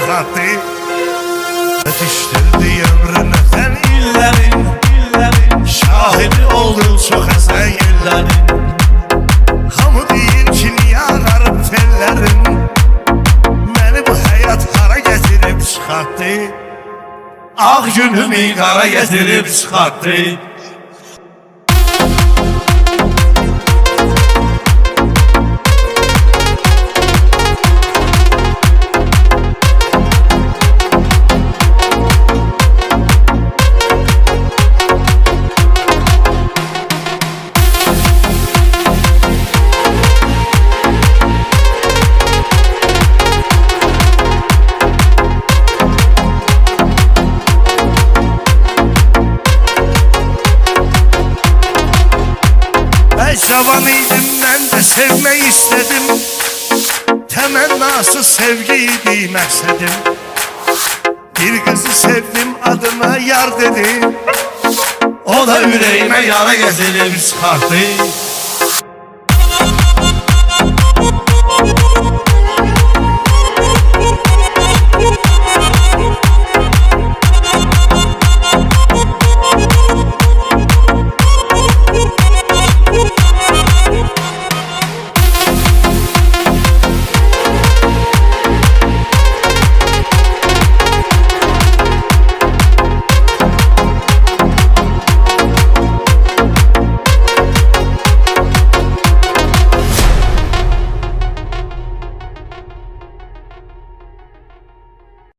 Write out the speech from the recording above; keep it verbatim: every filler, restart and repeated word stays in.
sıxatdı. Yetiştirdi ömrünü sən illərin, illərin. Şahidi oldun çox əsən yerlərin. Hamı deyir ki niyə ağarıb tellərin. Məni bu həyat hara gətirib çıxartdı. Ağ günümü qara gətirib çıxartdı. Cavan idim, mən də sevmək istədim. Təmənnası sevgi idi məqsədim. Bir qızı sevdim, adına yar dedim. O da ürəyimə yara gəzilib çıxartdı.